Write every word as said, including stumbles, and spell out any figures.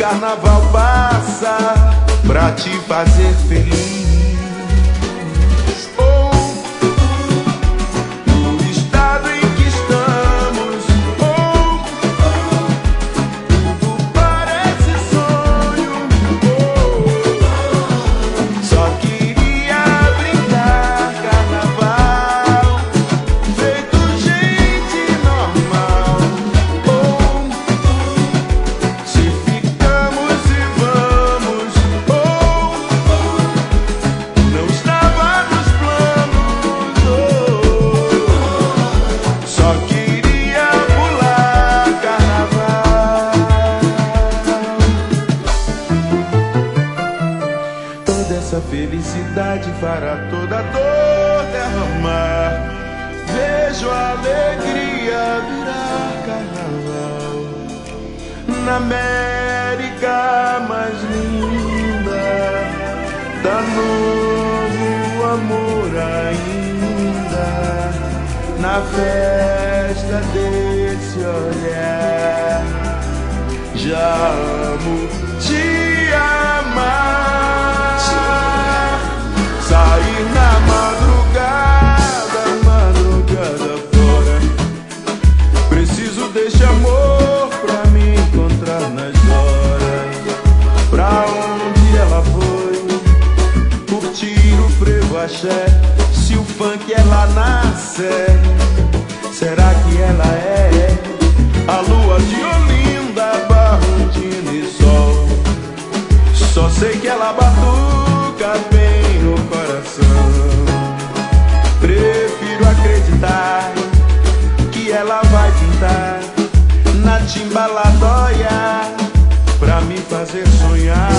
carnaval passa pra te fazer feliz. Essa felicidade fará toda dor derramar. Vejo a alegria virar carnaval na América mais linda. Dá novo amor ainda na festa desse olhar. Já amo te amar. Sair na madrugada, madrugada fora. Preciso deste amor pra me encontrar nas horas. Pra onde ela foi? Curtir o frevo axé. Se o funk ela nasce, será que ela é a lua de Olinda, Barrondina e Sol? Só sei que ela batuca bem no coração. Prefiro acreditar que ela vai pintar na timbaladóia pra me fazer sonhar.